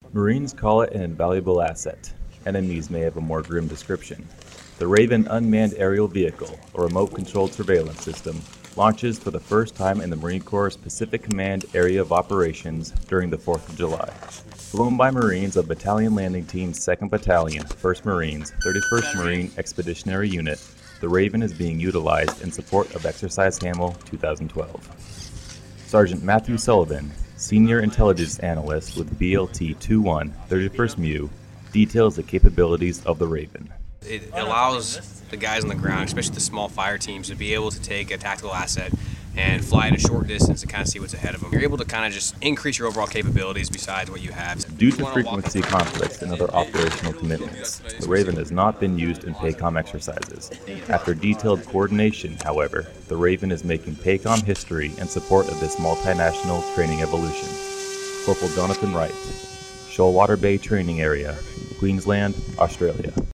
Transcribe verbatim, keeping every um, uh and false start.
Marines call it an invaluable asset. Enemies may have a more grim description. The Raven Unmanned Aerial Vehicle, a remote-controlled surveillance system, launches for the first time in the Marine Corps' Pacific Command Area of Operations during the fourth of July. Flown by Marines of Battalion Landing Team's second Battalion, first Marines, thirty-first Marine Expeditionary Unit, the Raven is being utilized in support of Exercise Hamel twenty twelve. Sergeant Matthew Sullivan, Senior Intelligence Analyst with B L T twenty-one, thirty-first M U, details the capabilities of the Raven. It allows the guys on the ground, especially the small fire teams, to be able to take a tactical asset and fly at a short distance to kind of see what's ahead of them. You're able to kind of just increase your overall capabilities besides what you have. Due to frequency conflicts and other operational commitments, the Raven has not been used in PACOM exercises. After detailed coordination, however, the Raven is making PACOM history in support of this multinational training evolution. Corporal Jonathan Wright, Shoalwater Bay Training Area, Queensland, Australia.